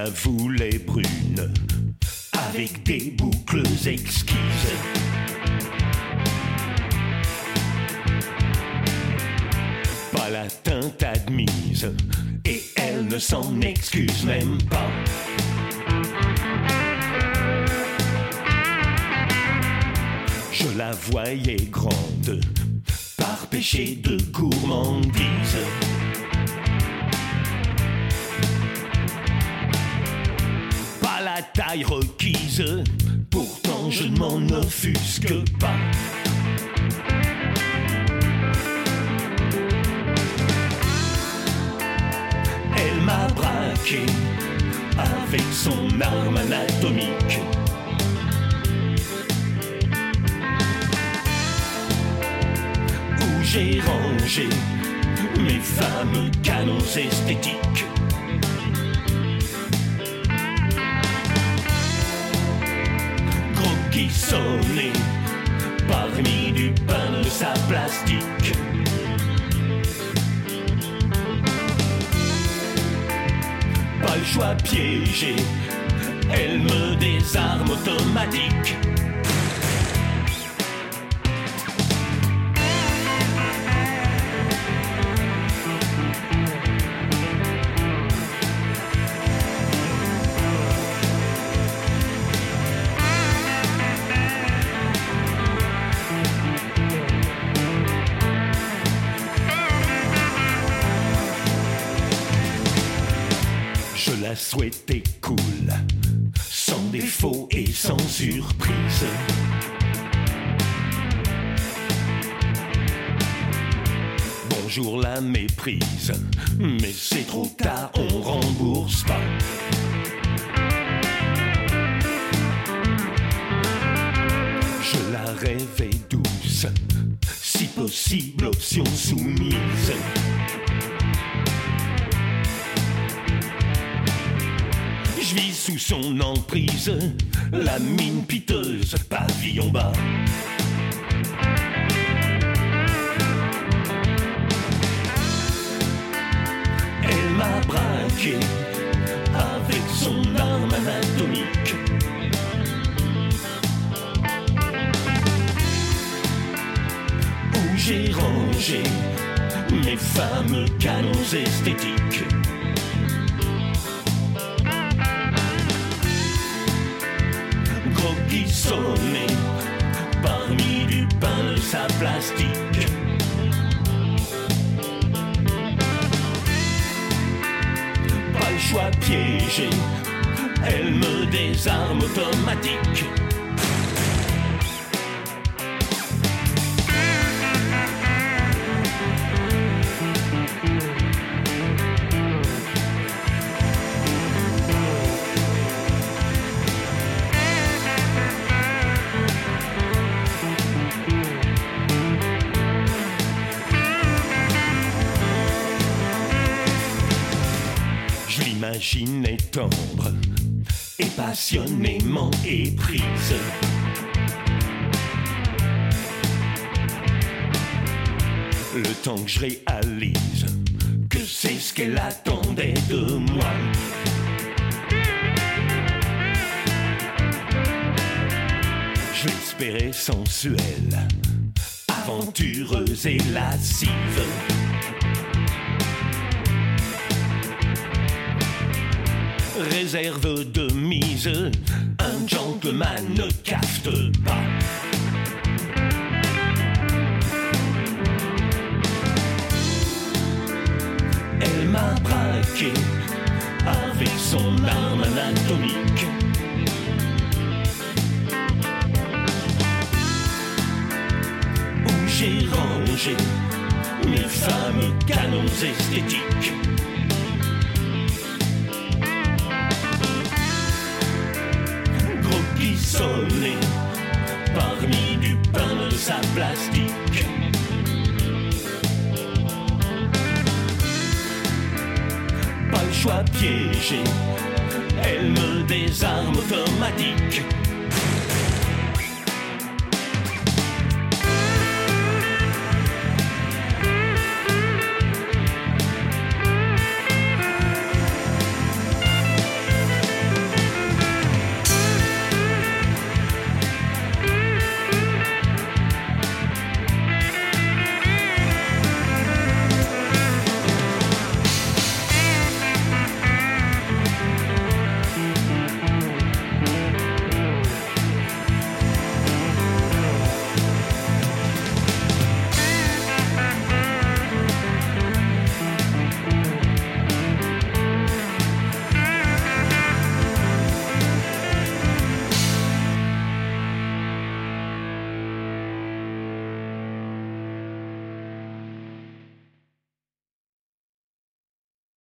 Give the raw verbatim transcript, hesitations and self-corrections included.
la voulait brune, avec des boucles exquises. Pas la teinte admise, et elle ne s'en excuse même pas. Je la voyais grande, par péché de gourmandise. Pas la taille requise, pourtant je ne m'en offusque pas. Elle m'a braqué avec son arme anatomique. Où j'ai rangé mes fameux canons esthétiques. Gros qui sonnait parmi du pain de sa plastique. Pas le choix piégé, elle me désarme automatique. Je la souhaitais cool, sans défaut et sans surprise. Bonjour la méprise, mais c'est trop tard, on rembourse pas. Je la rêvais douce, si possible option soumise. Je vis sous son emprise, la mine piteuse, pavillon bas. Elle m'a braqué avec son arme anatomique. Où j'ai rangé mes fameux canons esthétiques. Qui sonnait parmi du pain de sa plastique. Pas le choix piégé, elle me désarme automatique. J'imaginais tendre et passionnément éprise. Le temps que je réalise que c'est ce qu'elle attendait de moi. Je l'espérais sensuelle, aventureuse et lascive. Réserve de mise, un gentleman ne cafte pas. Elle m'a braqué avec son arme anatomique. Où j'ai rangé mes fameux canons esthétiques. Qui sonnait parmi du pain de sa plastique. Pas le choix piégé, elle me désarme automatique.